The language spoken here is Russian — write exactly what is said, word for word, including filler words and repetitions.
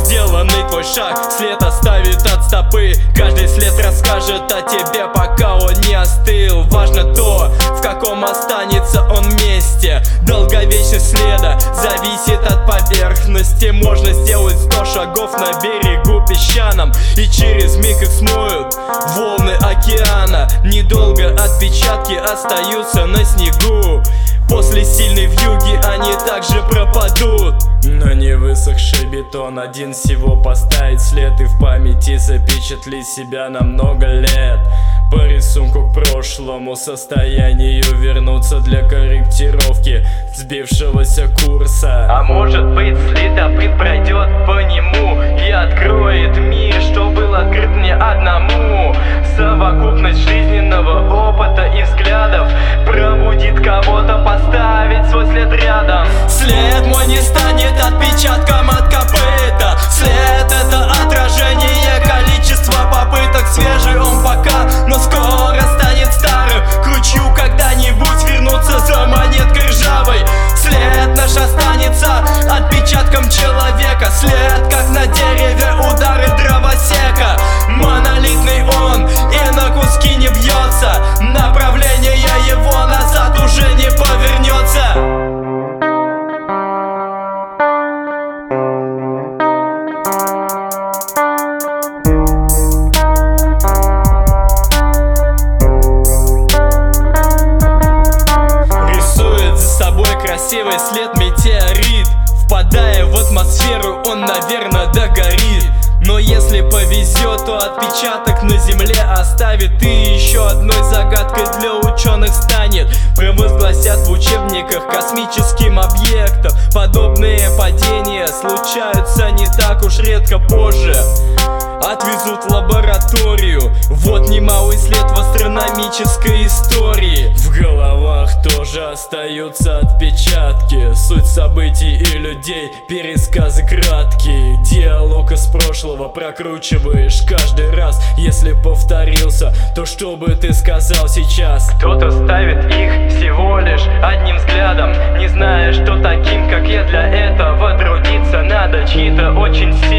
сделанный твой шаг след оставит от стопы. Каждый след расскажет о тебе, пока он не остыл. Важно то, в каком останется он месте. Долговечность следа зависит от поверхности. Можно сделать сто шагов на берегу песчаном, и через миг их смоют волны океана. Недолго отпечатки остаются на снегу. После сильной вьюги они также пропадут. Но не высохший бетон один всего поставить след, и в памяти запечатлеть себя на много лет. По рисунку к прошлому состоянию вернуться для корректировки сбившегося курса. А может быть, следопыт пройдет по нему и откроет мир, что был открыт мне одному. Совокупность жизненного опыта и взглядов пробудит кого-то поставить свой след рядом. След мой не станет отпечатком от копыта. След — это отражение количества попыток. Свежий он пока, но скоро станет старым. Кручу когда-нибудь вернуться за монеткой ржавой. След наш останется отпечатком человека. След, как на дереве удары дровосека. Монолитный он и на куски не бьется. Направление его назад уже не повернется. Красивый след метеорит, впадая в атмосферу, он, наверное, догорит. Но если повезет, то отпечаток на земле оставит, и еще одной загадкой для ученых станет. Провозгласят в учебниках космическим объектом. Подобные падения случаются не так уж редко. Позже отвезут в лабораторию. Вот немалый след в астрономической истории. В головах тоже остаются отпечатки. Суть событий и людей, пересказы краткие. Диалог из прошлого прокручиваешь каждый раз. Если повторился, то что бы ты сказал сейчас? Кто-то ставит их всего лишь одним взглядом, не зная, что таким, как я, для этого трудиться надо. Чьи-то очень сильно